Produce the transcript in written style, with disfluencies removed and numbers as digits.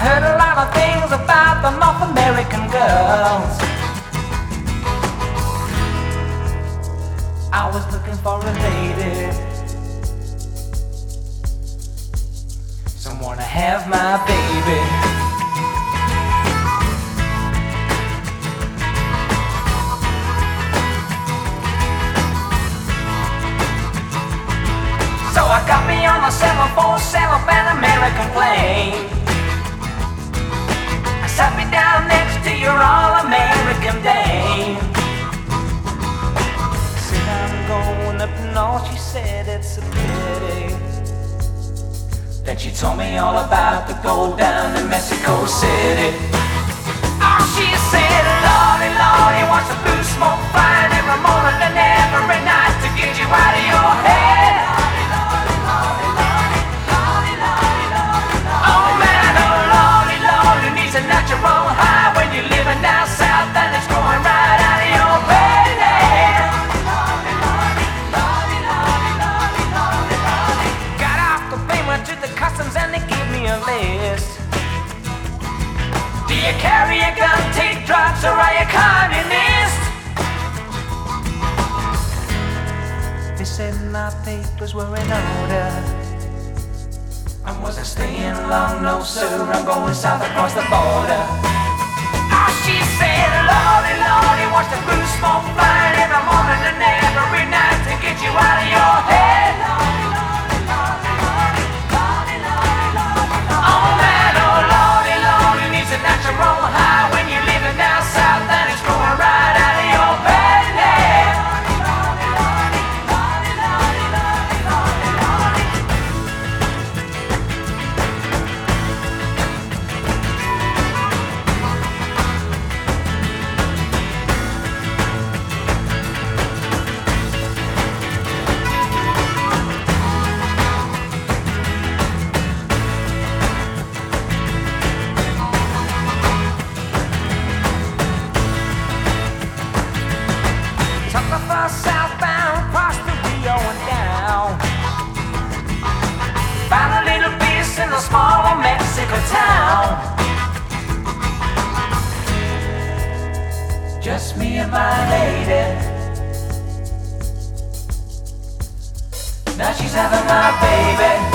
heard a lot of things about the North American girls. I was looking for a lady, someone to have my baby. So I got me on a 747 Pan American plane. I sat me down next to your all-American dame. I said I'm going up north, she said it's a pity. Then she told me all about the gold down in Mexico City. Oh, she said, Lordy, Lordy, watch the blue smoke flying every morning and every night to get you out of your head. It's a natural high when you're living down south and it's going right out of your belly. Got off the plane, went to the customs and they gave me a list. Do you carry a gun, take drugs, or are you a communist? They said my papers were in order. I wasn't staying long, no sir, I'm going south across the border. Oh, she said, Lordy, Lordy, watch the blue smoke flying every morning and every night to get you out of your head. Oh man, oh Lordy, Lordy, needs a natural high when you're living down south and it's going right out of your belly. Southbound, across the Rio and down. Found a little piece in a small Mexico town. Just me and my lady. Now she's having my baby.